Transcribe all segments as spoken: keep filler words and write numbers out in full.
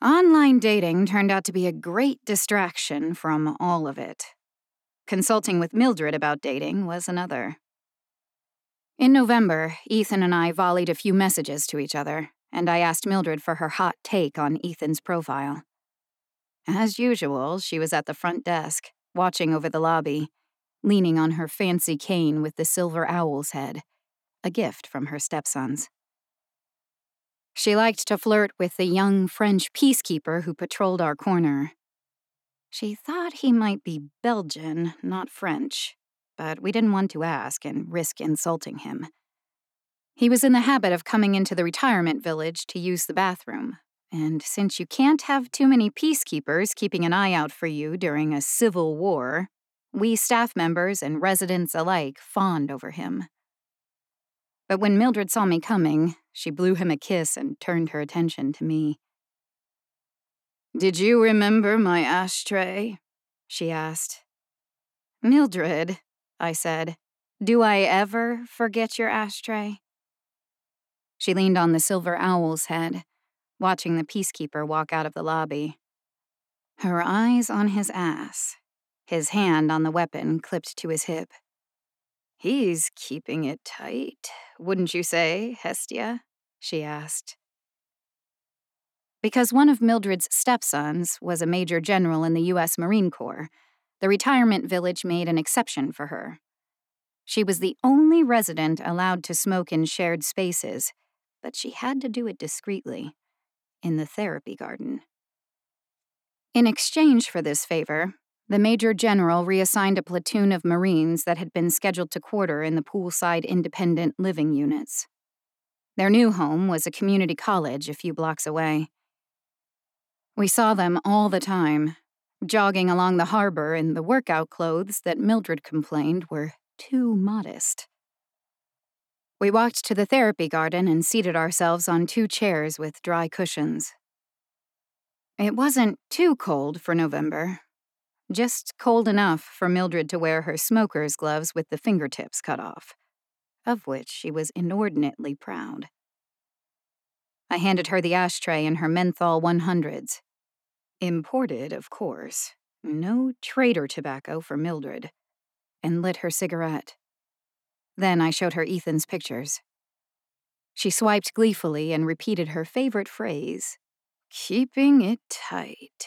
Online dating turned out to be a great distraction from all of it. Consulting with Mildred about dating was another. In November, Ethan and I volleyed a few messages to each other, and I asked Mildred for her hot take on Ethan's profile. As usual, she was at the front desk, watching over the lobby, leaning on her fancy cane with the silver owl's head, a gift from her stepsons. She liked to flirt with the young French peacekeeper who patrolled our corner. She thought he might be Belgian, not French, but we didn't want to ask and risk insulting him. He was in the habit of coming into the retirement village to use the bathroom, and since you can't have too many peacekeepers keeping an eye out for you during a civil war, we staff members and residents alike fawned over him. But when Mildred saw me coming, she blew him a kiss and turned her attention to me. "Did you remember my ashtray?" she asked. "Mildred," I said, "do I ever forget your ashtray?" She leaned on the silver owl's head, watching the peacekeeper walk out of the lobby. Her eyes on his ass, his hand on the weapon clipped to his hip. "He's keeping it tight, wouldn't you say, Hestia?" she asked. Because one of Mildred's stepsons was a major general in the U S Marine Corps, the retirement village made an exception for her. She was the only resident allowed to smoke in shared spaces, but she had to do it discreetly, in the therapy garden. In exchange for this favor, the Major General reassigned a platoon of Marines that had been scheduled to quarter in the poolside independent living units. Their new home was a community college a few blocks away. We saw them all the time, jogging along the harbor in the workout clothes that Mildred complained were too modest. We walked to the therapy garden and seated ourselves on two chairs with dry cushions. It wasn't too cold for November, just cold enough for Mildred to wear her smoker's gloves with the fingertips cut off, of which she was inordinately proud. I handed her the ashtray and her menthol one hundreds. Imported, of course. No trader tobacco for Mildred. And lit her cigarette. Then I showed her Ethan's pictures. She swiped gleefully and repeated her favorite phrase, "Keeping it tight."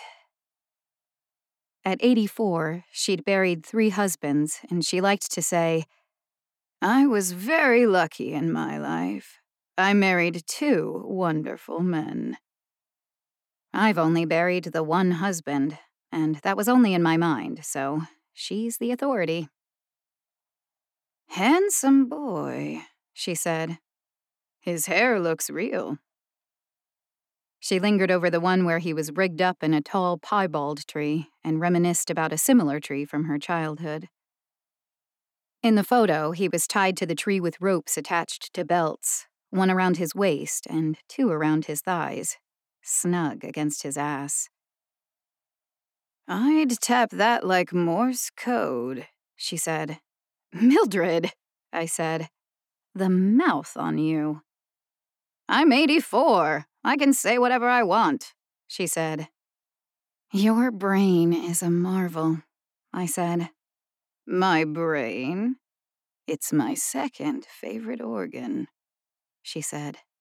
At eighty-four, she'd buried three husbands, and she liked to say, "I was very lucky in my life. I married two wonderful men." I've only buried the one husband, and that was only in my mind, so she's the authority. "Handsome boy," she said. "His hair looks real." She lingered over the one where he was rigged up in a tall piebald tree and reminisced about a similar tree from her childhood. In the photo, he was tied to the tree with ropes attached to belts, one around his waist and two around his thighs, snug against his ass. "I'd tap that like Morse code," she said. "Mildred," I said, "the mouth on you." "I'm eighty-four. I can say whatever I want," she said. "Your brain is a marvel," I said. "My brain? It's my second favorite organ," she said.